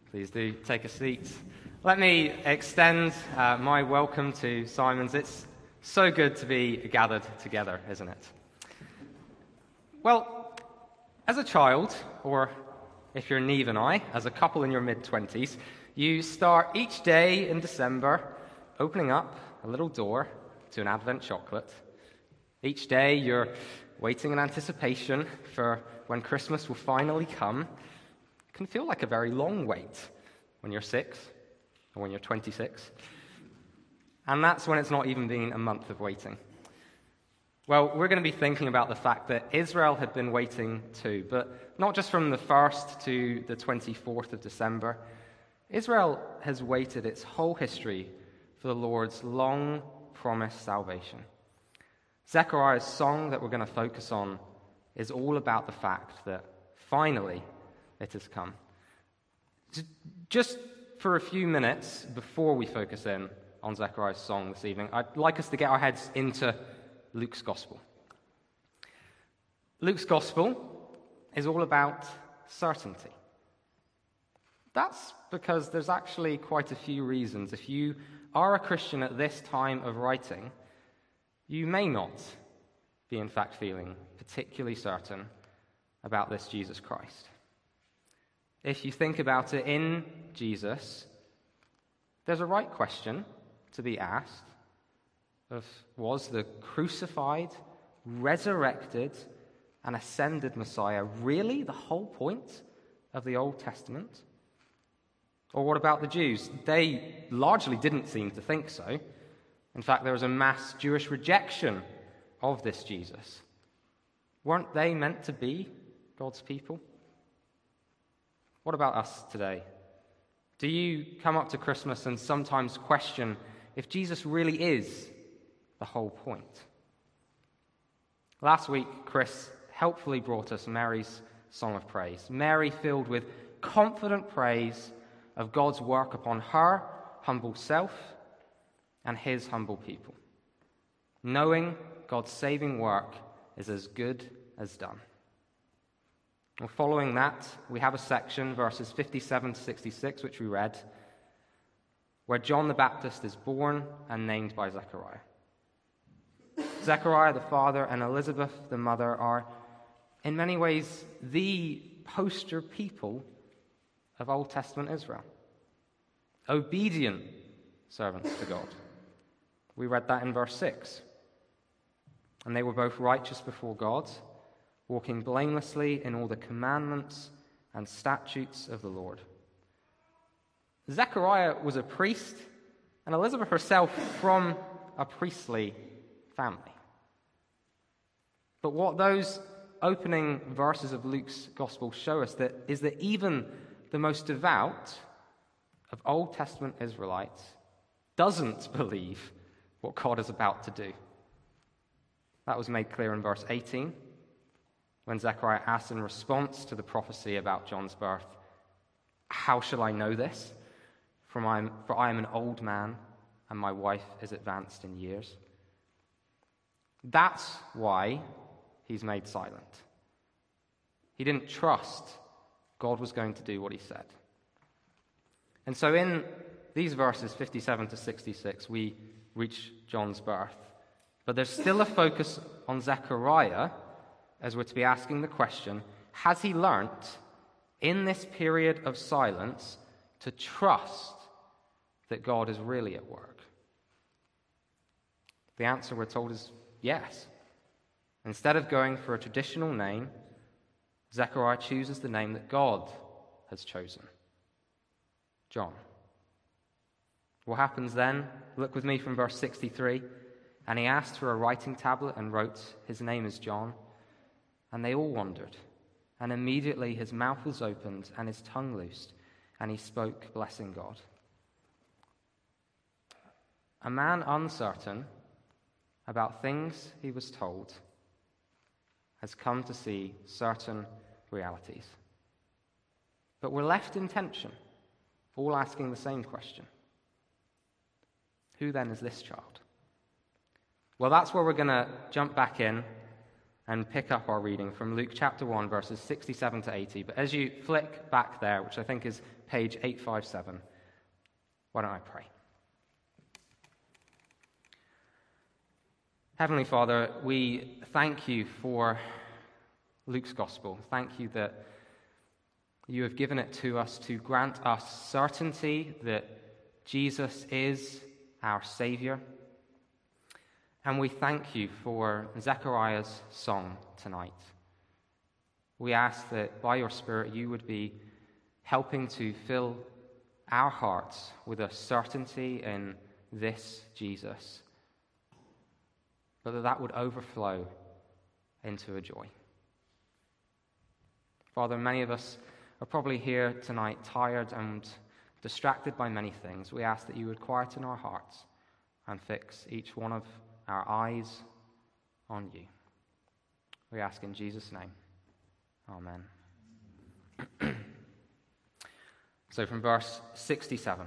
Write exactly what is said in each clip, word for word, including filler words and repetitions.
Please do take a seat. Let me extend uh, my welcome to Simon's. It's so good to be gathered together, isn't it? Well, as a child, or if you're Neve and I, as a couple in your mid-twenties, you start each day in December opening up a little door to an Advent chocolate. Each day you're waiting in anticipation for when Christmas will finally come. It can feel like a very long wait when you're six or when you're twenty-six. And that's when it's not even been a month of waiting. Well, we're going to be thinking about the fact that Israel had been waiting too, but not just from the first to the twenty-fourth of December. Israel has waited its whole history for the Lord's long-promised salvation. Zechariah's song that we're going to focus on is all about the fact that finally it has come. Just for a few minutes before we focus in on Zechariah's song this evening, I'd like us to get our heads into Luke's Gospel. Luke's Gospel is all about certainty. That's because there's actually quite a few reasons. If you are a Christian at this time of writing, you may not be in fact feeling particularly certain about this Jesus Christ. If you think about it, in Jesus, there's a right question to be asked of, was the crucified, resurrected, and ascended Messiah really the whole point of the Old Testament? Or what about the Jews? They largely didn't seem to think so. In fact, there was a mass Jewish rejection of this Jesus. Weren't they meant to be God's people? What about us today? Do you come up to Christmas and sometimes question if Jesus really is the whole point? Last week, Chris helpfully brought us Mary's song of praise. Mary filled with confident praise of God's work upon her humble self and his humble people, knowing God's saving work is as good as done. Well, following that, we have a section, verses fifty-seven to sixty-six, which we read, where John the Baptist is born and named by Zechariah. Zechariah the father and Elizabeth the mother are, in many ways, the poster people of Old Testament Israel. Obedient servants to God. We read that in verse six. And they were both righteous before God, walking blamelessly in all the commandments and statutes of the Lord. Zechariah was a priest, and Elizabeth herself from a priestly family. But what those opening verses of Luke's Gospel show us that is that even the most devout of Old Testament Israelites doesn't believe what God is about to do. That was made clear in verse eighteen, when Zechariah asked in response to the prophecy about John's birth, "How shall I know this? For I am, for I am an old man, and my wife is advanced in years." That's why he's made silent. He didn't trust God was going to do what he said. And so in these verses, fifty-seven to sixty-six, we reach John's birth. But there's still a focus on Zechariah, as we're to be asking the question, has he learnt in this period of silence to trust that God is really at work? The answer, we're told, is yes. Instead of going for a traditional name, Zechariah chooses the name that God has chosen, John. What happens then? Look with me from verse sixty-three. And he asked for a writing tablet and wrote, "His name is John." And they all wondered. And immediately his mouth was opened and his tongue loosed, and he spoke, blessing God. A man uncertain about things he was told has come to see certain realities. But we're left in tension, all asking the same question. Who then is this child? Well, that's where we're going to jump back in and pick up our reading from Luke chapter one, verses sixty-seven to eighty. But as you flick back there, which I think is page eight fifty-seven, why don't I pray? Heavenly Father, we thank you for Luke's gospel. Thank you that you have given it to us to grant us certainty that Jesus is our Savior. And we thank you for Zechariah's song tonight. We ask that by your Spirit you would be helping to fill our hearts with a certainty in this Jesus, but that that would overflow into a joy. Father, many of us are probably here tonight tired and distracted by many things. We ask that you would quieten our hearts and fix each one of our eyes on you. We ask in Jesus' name. Amen. So from verse sixty-seven.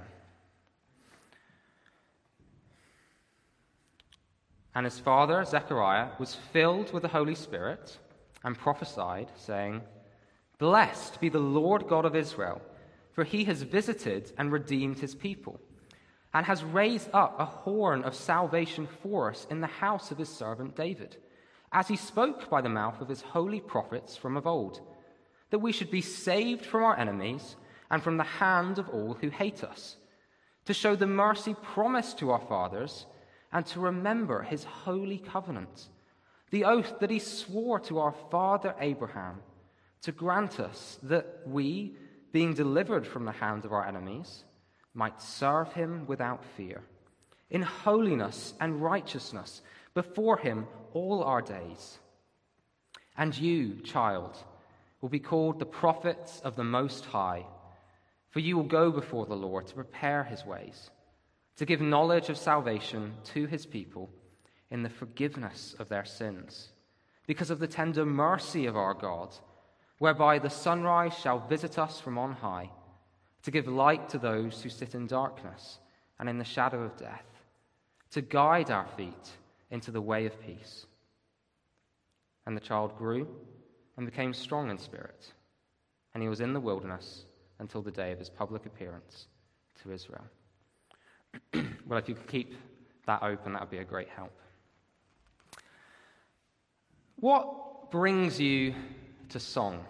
And his father, Zechariah, was filled with the Holy Spirit and prophesied, saying, Blessed be the Lord God of Israel, for he has visited and redeemed his people, and has raised up a horn of salvation for us in the house of his servant David, as he spoke by the mouth of his holy prophets from of old, that we should be saved from our enemies and from the hand of all who hate us, to show the mercy promised to our fathers, and to remember his holy covenant, the oath that he swore to our father Abraham, to grant us that we, being delivered from the hand of our enemies, might serve him without fear, in holiness and righteousness before him all our days. And you, child, will be called the prophets of the Most High, for you will go before the Lord to prepare his ways, to give knowledge of salvation to his people in the forgiveness of their sins, because of the tender mercy of our God, whereby the sunrise shall visit us from on high, to give light to those who sit in darkness and in the shadow of death, to guide our feet into the way of peace. And the child grew and became strong in spirit, and he was in the wilderness until the day of his public appearance to Israel. Well, if you could keep that open, that would be a great help. What brings you to song?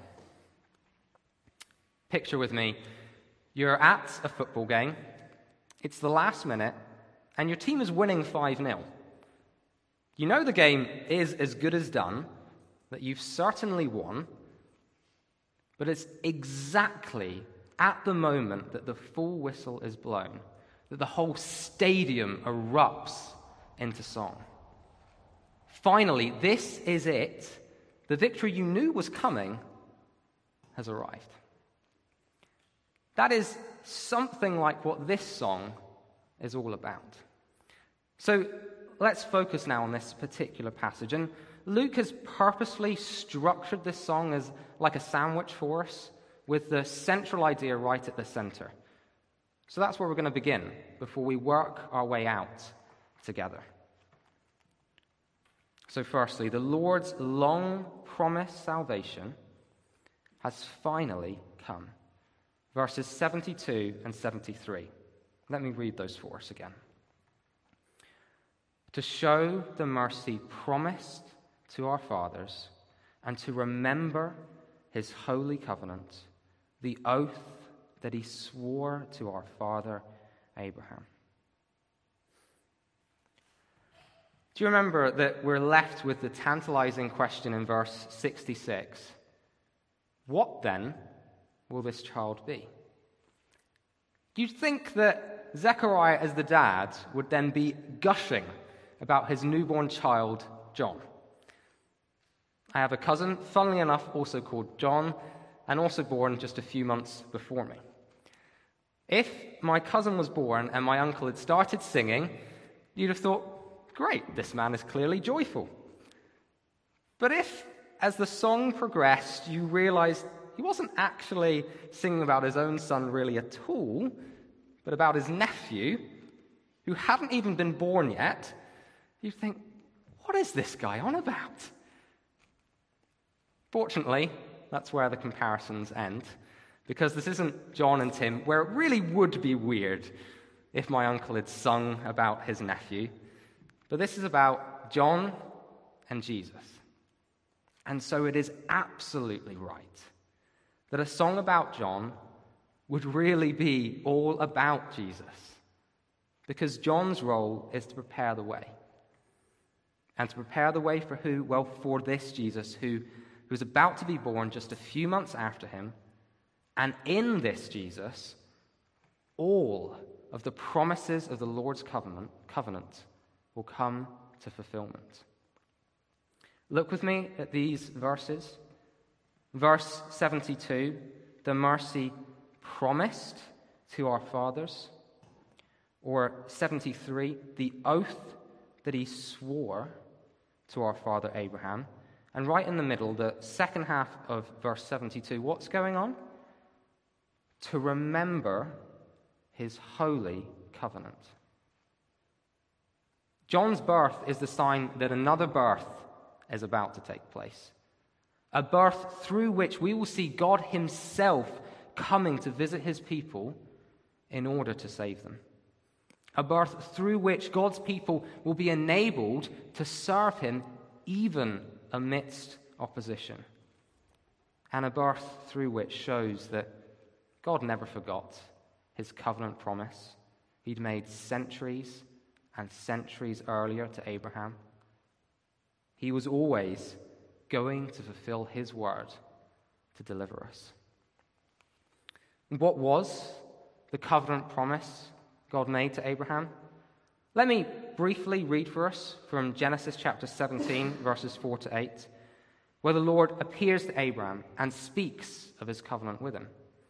Picture with me, you're at a football game, it's the last minute, and your team is winning five nil. You know the game is as good as done, that you've certainly won, but it's exactly at the moment that the full whistle is blown that the whole stadium erupts into song. Finally, this is it. The victory you knew was coming has arrived. That is something like what this song is all about. So let's focus now on this particular passage. And Luke has purposely structured this song as like a sandwich for us, with the central idea right at the center. So that's where we're going to begin before we work our way out together. So firstly, the Lord's long-promised salvation has finally come. Verses seventy-two and seventy-three. Let me read those for us again. To show the mercy promised to our fathers, and to remember his holy covenant, the oath that he swore to our father Abraham. Do you remember that we're left with the tantalizing question in verse sixty-six? What then will this child be? You'd think that Zechariah, as the dad, would then be gushing about his newborn child, John. I have a cousin, funnily enough, also called John, and also born just a few months before me. If my cousin was born and my uncle had started singing, you'd have thought, great, this man is clearly joyful. But if, as the song progressed, you realized he wasn't actually singing about his own son really at all, but about his nephew, who hadn't even been born yet, you'd think, what is this guy on about? Fortunately, that's where the comparisons end, because this isn't John and Tim, where it really would be weird if my uncle had sung about his nephew. But this is about John and Jesus. And so it is absolutely right that a song about John would really be all about Jesus, because John's role is to prepare the way. And to prepare the way for who? Well, for this Jesus who, who was about to be born just a few months after him. And in this Jesus, all of the promises of the Lord's covenant, covenant will come to fulfillment. Look with me at these verses. Verse seventy-two, the mercy promised to our fathers. Or seventy-three, the oath that he swore to our father Abraham. And right in the middle, the second half of verse seventy-two, what's going on? To remember his holy covenant. John's birth is the sign that another birth is about to take place. A birth through which we will see God himself coming to visit his people in order to save them. A birth through which God's people will be enabled to serve him even amidst opposition. And a birth through which shows that God never forgot his covenant promise he'd made centuries and centuries earlier to Abraham. He was always going to fulfill his word to deliver us. What was the covenant promise God made to Abraham? Let me briefly read for us from Genesis chapter seventeen, verses four to eight, where the Lord appears to Abraham and speaks of his covenant with him.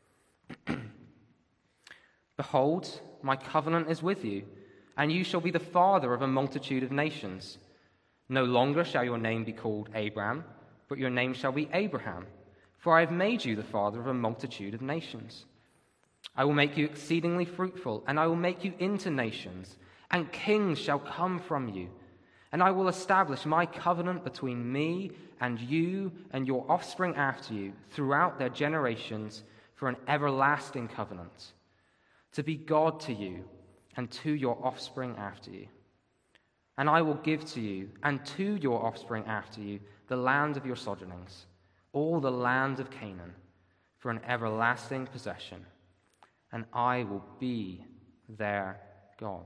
Behold, my covenant is with you, and you shall be the father of a multitude of nations. No longer shall your name be called Abram, but your name shall be Abraham, for I have made you the father of a multitude of nations. I will make you exceedingly fruitful, and I will make you into nations, and kings shall come from you. And I will establish my covenant between me and you and your offspring after you throughout their generations for an everlasting covenant, to be God to you and to your offspring after you. And I will give to you and to your offspring after you the land of your sojournings, all the land of Canaan, for an everlasting possession. And I will be their God.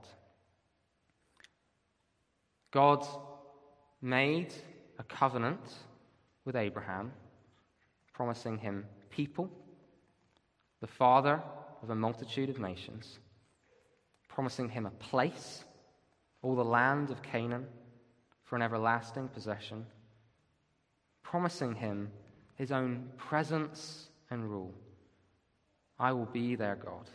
God made a covenant with Abraham, promising him people, the father of a multitude of nations, promising him a place, all the land of Canaan, for an everlasting possession, promising him his own presence and rule. I will be their God.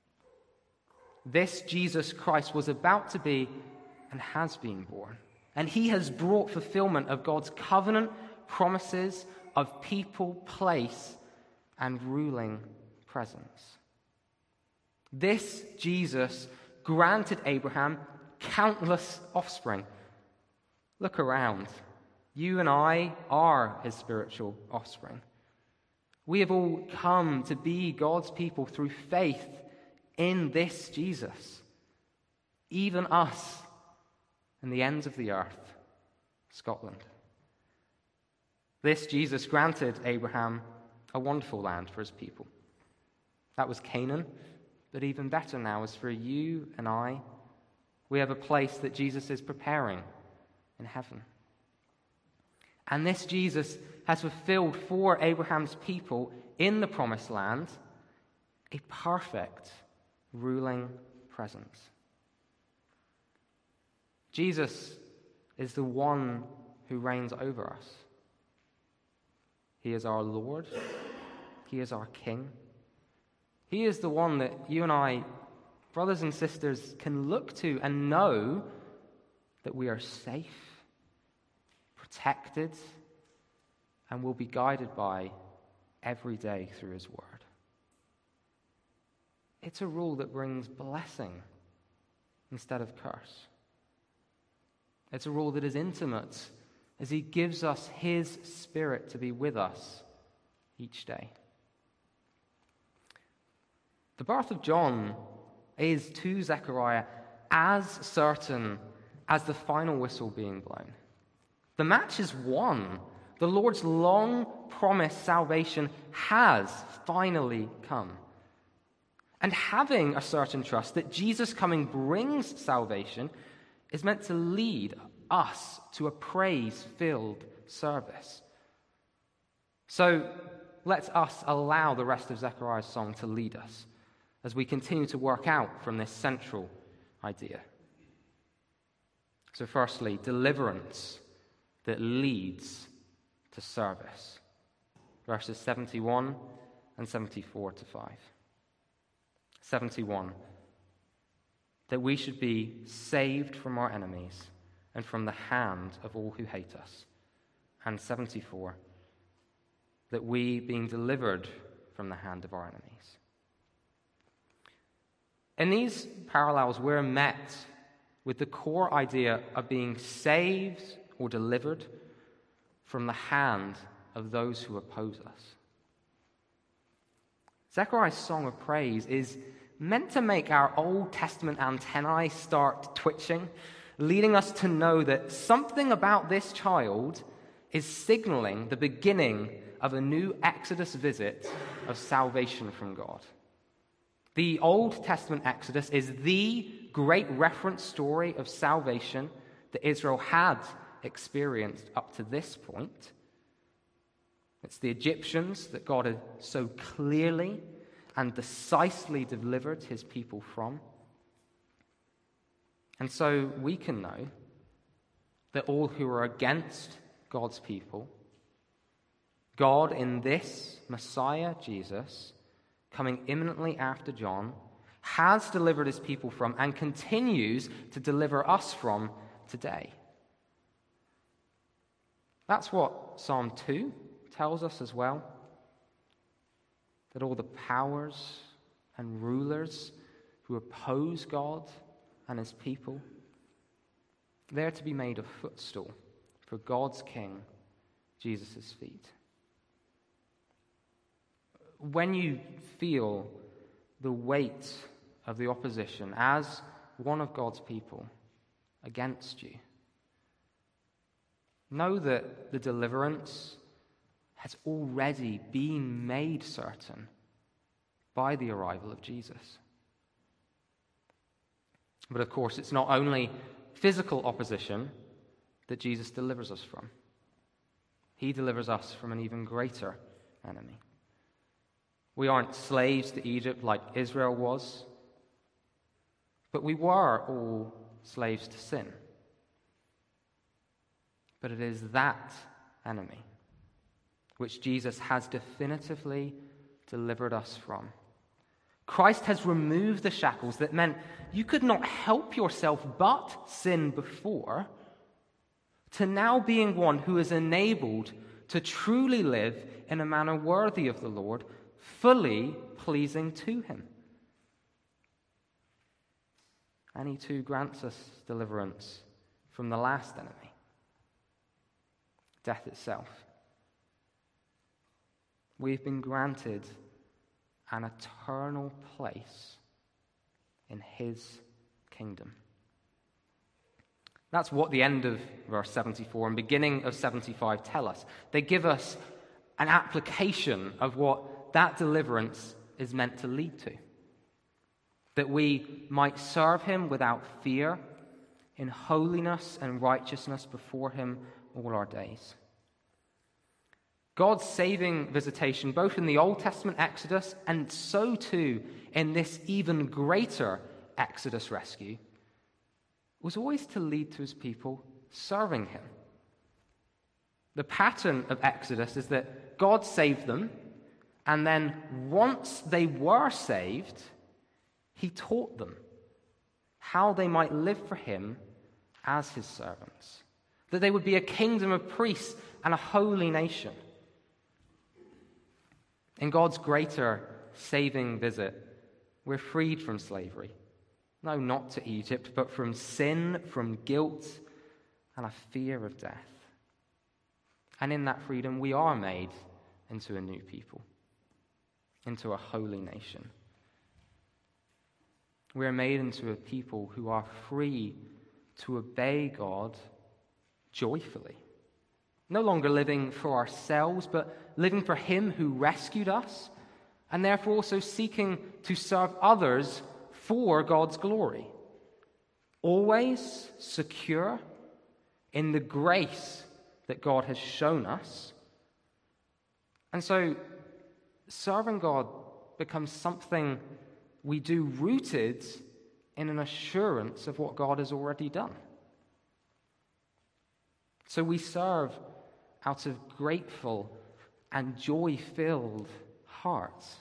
This Jesus Christ was about to be and has been born. And he has brought fulfillment of God's covenant promises of people, place, and ruling presence. This Jesus granted Abraham countless offspring. Look around. You and I are his spiritual offspring. We have all come to be God's people through faith in this Jesus. Even us and the ends of the earth, Scotland. This Jesus granted Abraham a wonderful land for his people. That was Canaan, but even better now is for you and I. We have a place that Jesus is preparing in heaven. And this Jesus has fulfilled for Abraham's people in the promised land a perfect ruling presence. Jesus is the one who reigns over us. He is our Lord. He is our King. He is the one that you and I, brothers and sisters, can look to and know that we are safe, protected, and will be guided by every day through his word. It's a rule that brings blessing instead of curse. It's a rule that is intimate as he gives us his Spirit to be with us each day. The birth of John is to Zechariah as certain as the final whistle being blown. The match is won. The Lord's long-promised salvation has finally come. And having a certain trust that Jesus' coming brings salvation is meant to lead us to a praise-filled service. So let us allow the rest of Zechariah's song to lead us as we continue to work out from this central idea. So firstly, deliverance that leads to service. Verses seventy-one and seventy-four to five. seventy-one. That we should be saved from our enemies and from the hand of all who hate us. And seventy-four. That we, being delivered from the hand of our enemies. In these parallels, we're met with the core idea of being saved or delivered from the hand of those who oppose us. Zechariah's song of praise is meant to make our Old Testament antennae start twitching, leading us to know that something about this child is signaling the beginning of a new Exodus visit of salvation from God. The Old Testament Exodus is the great reference story of salvation that Israel had experienced up to this point. It's the Egyptians that God had so clearly and decisively delivered his people from. And so we can know that all who are against God's people, God in this Messiah, Jesus, coming imminently after John, has delivered his people from and continues to deliver us from today. That's what Psalm two tells us as well. That all the powers and rulers who oppose God and his people, they're to be made a footstool for God's King, Jesus' feet. When you feel the weight of the opposition as one of God's people against you, know that the deliverance has already been made certain by the arrival of Jesus. But of course, it's not only physical opposition that Jesus delivers us from. He delivers us from an even greater enemy. We aren't slaves to Egypt like Israel was, but we were all slaves to sin. But it is that enemy which Jesus has definitively delivered us from. Christ has removed the shackles that meant you could not help yourself but sin before, to now being one who is enabled to truly live in a manner worthy of the Lord, fully pleasing to him. And he too grants us deliverance from the last enemy, death itself. We've been granted an eternal place in his kingdom. That's what the end of verse seventy-four and beginning of seventy-five tell us. They give us an application of what that deliverance is meant to lead to. That we might serve him without fear, in holiness and righteousness before him all our days. God's saving visitation, both in the Old Testament Exodus and so too in this even greater Exodus rescue, was always to lead to his people serving him. The pattern of Exodus is that God saved them, and then once they were saved, he taught them how they might live for him as his servants, that they would be a kingdom of priests and a holy nation. In God's greater saving visit, we're freed from slavery. No, not to Egypt, but from sin, from guilt, and a fear of death. And in that freedom, we are made into a new people, into a holy nation. We are made into a people who are free to obey God joyfully. No longer living for ourselves, but living for Him who rescued us, and therefore also seeking to serve others for God's glory. Always secure in the grace that God has shown us. And so, serving God becomes something we do rooted in an assurance of what God has already done. So we serve out of grateful and joy-filled hearts.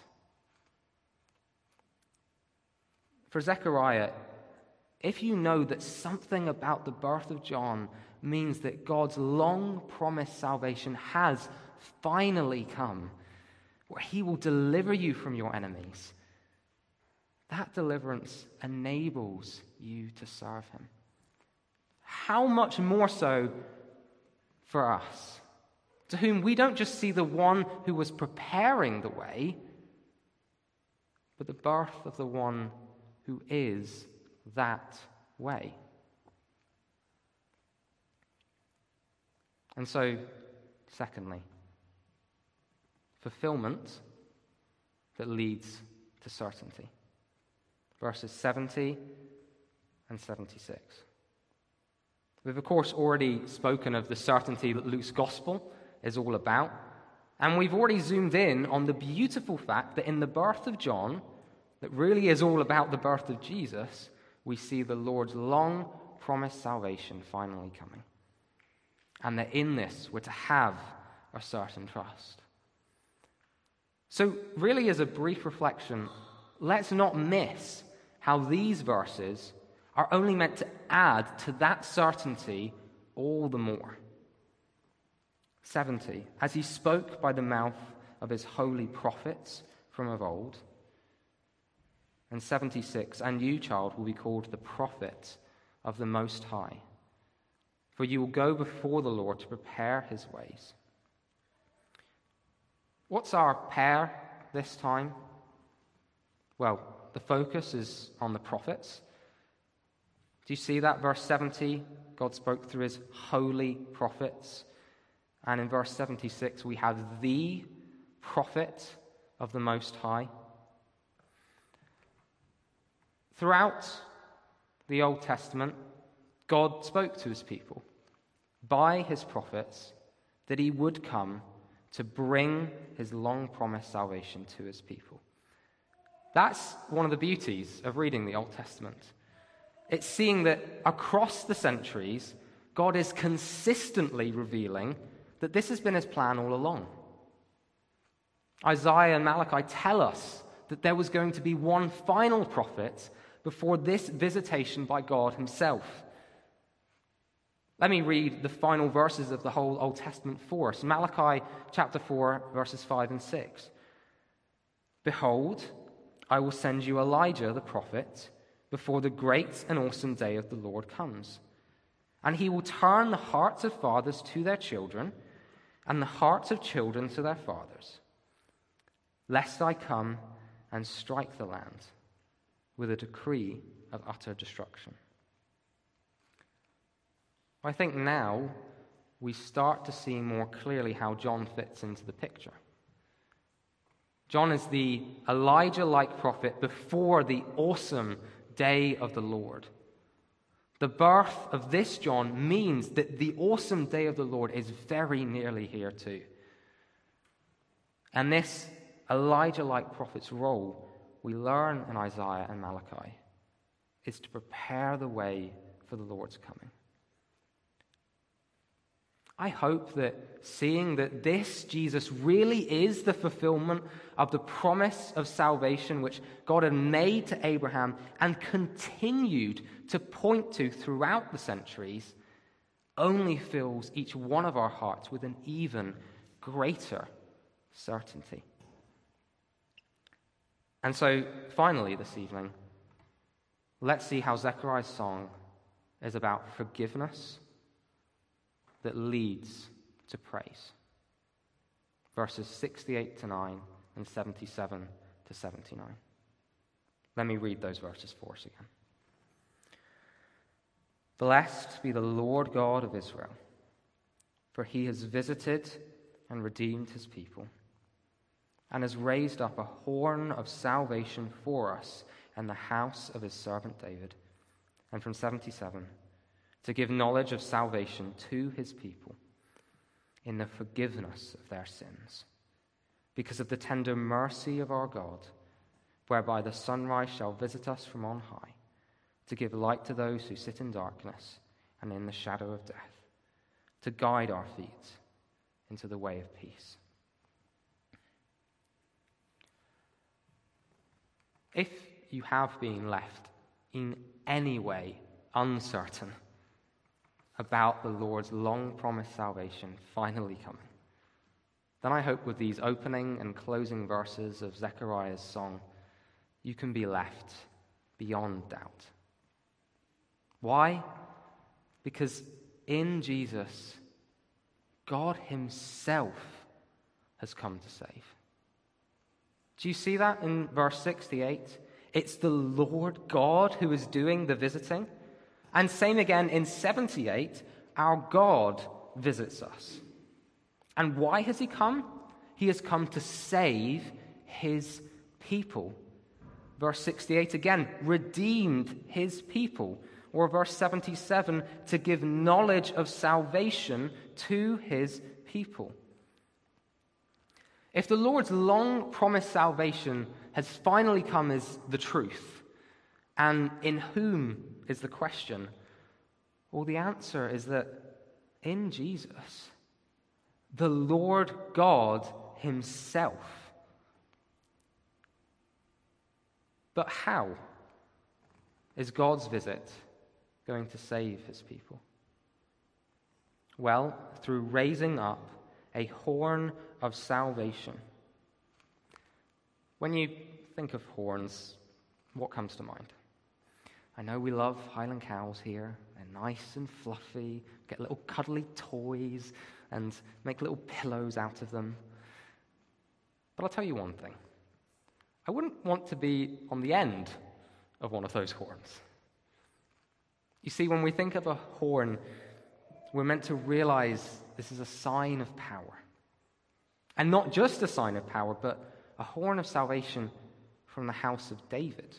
For Zechariah, if you know that something about the birth of John means that God's long-promised salvation has finally come, where He will deliver you from your enemies, that deliverance enables you to serve Him. How much more so for us, to whom we don't just see the one who was preparing the way, but the birth of the one who is that way. And so, secondly, fulfillment that leads to certainty. Verses seventy and seventy-six. We've, of course, already spoken of the certainty that Luke's gospel is all about, and we've already zoomed in on the beautiful fact that in the birth of John, that really is all about the birth of Jesus, we see the Lord's long-promised salvation finally coming. And that in this we're to have a certain trust. So really, as a brief reflection, let's not miss how these verses are only meant to add to that certainty all the more. seventy, as He spoke by the mouth of His holy prophets from of old. And seventy-six, and you, child, will be called the prophet of the Most High, for you will go before the Lord to prepare His ways. What's our pair this time? Well, the focus is on the prophets. Do you see that? Verse seventy, God spoke through His holy prophets. And in verse seventy-six, we have the prophet of the Most High. Throughout the Old Testament, God spoke to His people by His prophets that He would come to bring His long-promised salvation to His people. That's one of the beauties of reading the Old Testament. It's seeing that across the centuries, God is consistently revealing that this has been His plan all along. Isaiah and Malachi tell us that there was going to be one final prophet before this visitation by God Himself. Let me read the final verses of the whole Old Testament for us. Malachi chapter four, verses five and six. Behold, I will send you Elijah the prophet before the great and awesome day of the Lord comes. And he will turn the hearts of fathers to their children, and the hearts of children to their fathers, lest I come and strike the land with a decree of utter destruction. I think now we start to see more clearly how John fits into the picture. John is the Elijah-like prophet before the awesome day of the Lord. The birth of this John means that the awesome day of the Lord is very nearly here too. And this Elijah-like prophet's role, we learn in Isaiah and Malachi, is to prepare the way for the Lord's coming. I hope that seeing that this Jesus really is the fulfillment of the promise of salvation which God had made to Abraham and continued to point to throughout the centuries only fills each one of our hearts with an even greater certainty. And so, finally this evening, let's see how Zechariah's song is about forgiveness that leads to praise. Verses sixty-eight to nine and seventy-seven to seventy-nine. Let me read those verses for us again. Blessed be the Lord God of Israel, for he has visited and redeemed his people, and has raised up a horn of salvation for us in the house of his servant David. And from seventy-seven, to give knowledge of salvation to his people in the forgiveness of their sins, because of the tender mercy of our God, whereby the sunrise shall visit us from on high, to give light to those who sit in darkness and in the shadow of death, to guide our feet into the way of peace. If you have been left in any way uncertain about the Lord's long-promised salvation finally coming, then I hope with these opening and closing verses of Zechariah's song, you can be left beyond doubt. Why? Because in Jesus, God himself has come to save. Do you see that in verse sixty-eight? It's the Lord God who is doing the visiting. And same again in seventy-eight, our God visits us. And why has he come? He has come to save his people. Verse sixty-eight again, redeemed his people. Or verse seventy-seven, to give knowledge of salvation to his people. If the Lord's long-promised salvation has finally come as the truth, and in whom is the question? Well, the answer is that in Jesus, the Lord God himself. But how is God's visit going to save his people? Well, through raising up a horn of salvation. When you think of horns, what comes to mind? I know we love Highland cows here. They're nice and fluffy, get little cuddly toys and make little pillows out of them. But I'll tell you one thing. I wouldn't want to be on the end of one of those horns. You see, when we think of a horn, we're meant to realize this is a sign of power. And not just a sign of power, but a horn of salvation from the house of David.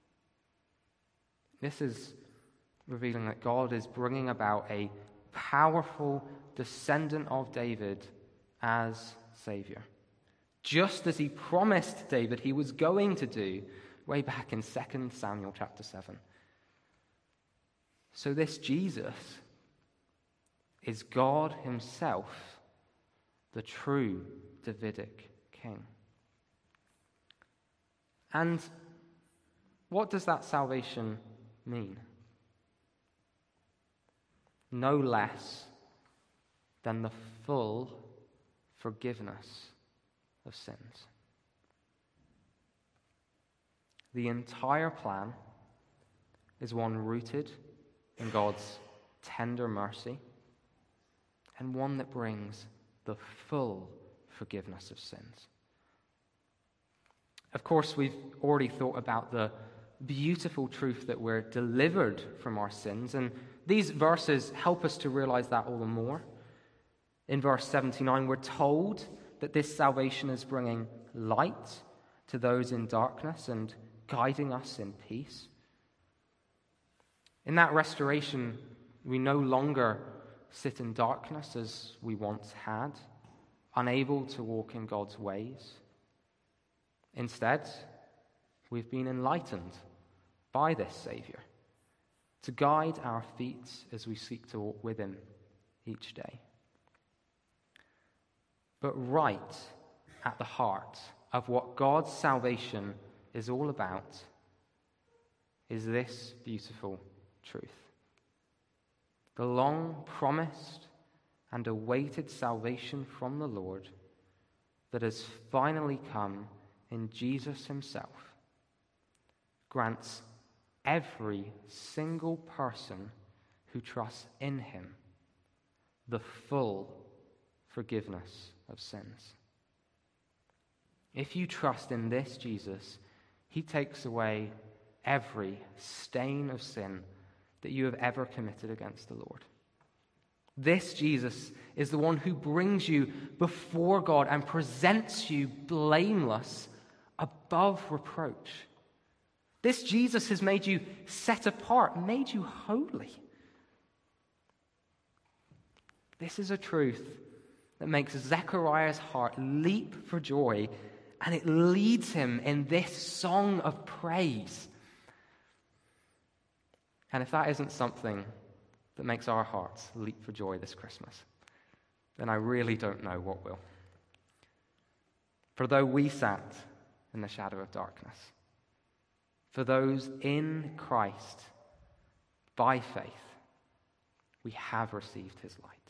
This is revealing that God is bringing about a powerful descendant of David as Savior. Just as he promised David he was going to do way back in Second Samuel chapter seven. So this Jesus is God himself, the true Davidic king. And what does that salvation mean? No less than the full forgiveness of sins. The entire plan is one rooted in God's tender mercy and one that brings the full forgiveness of sins. Of course, we've already thought about the beautiful truth that we're delivered from our sins, and these verses help us to realize that all the more. In verse seventy-nine, we're told that this salvation is bringing light to those in darkness and guiding us in peace. In that restoration, we no longer sit in darkness as we once had, unable to walk in God's ways. Instead, we've been enlightened by this Savior to guide our feet as we seek to walk with him each day. But right at the heart of what God's salvation is all about is this beautiful truth. The long-promised and awaited salvation from the Lord that has finally come in Jesus himself grants every single person who trusts in him the full forgiveness of sins. If you trust in this Jesus, he takes away every stain of sin that you have ever committed against the Lord. This Jesus is the one who brings you before God and presents you blameless, above reproach. This Jesus has made you set apart, made you holy. This is a truth that makes Zechariah's heart leap for joy, and it leads him in this song of praise. And if that isn't something that makes our hearts leap for joy this Christmas, then I really don't know what will. For though we sat in the shadow of darkness, for those in Christ, by faith, we have received his light.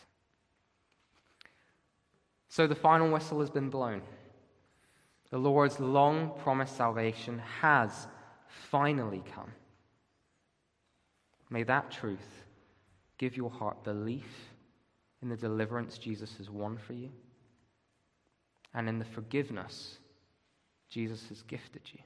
So the final whistle has been blown. The Lord's long-promised salvation has finally come. May that truth give your heart belief in the deliverance Jesus has won for you and in the forgiveness Jesus has gifted you.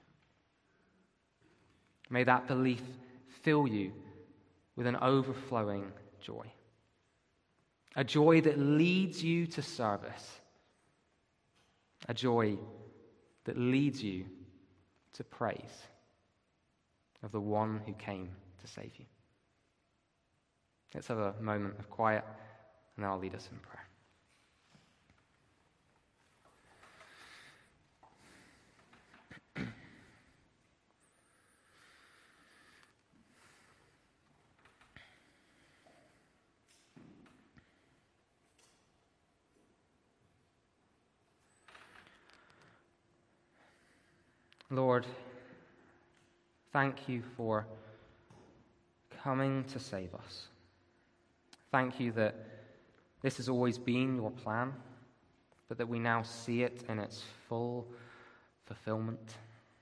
May that belief fill you with an overflowing joy, a joy that leads you to service, a joy that leads you to praise of the one who came to save you. Let's have a moment of quiet, and then I'll lead us in prayer. Lord, thank you for coming to save us. Thank you that this has always been your plan, but that we now see it in its full fulfillment.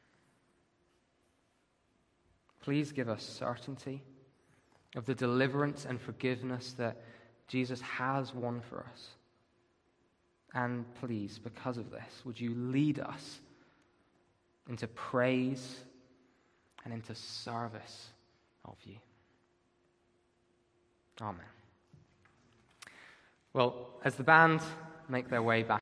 Please give us certainty of the deliverance and forgiveness that Jesus has won for us. And please, because of this, would you lead us into praise and into service of you. Amen. Well, as the band make their way back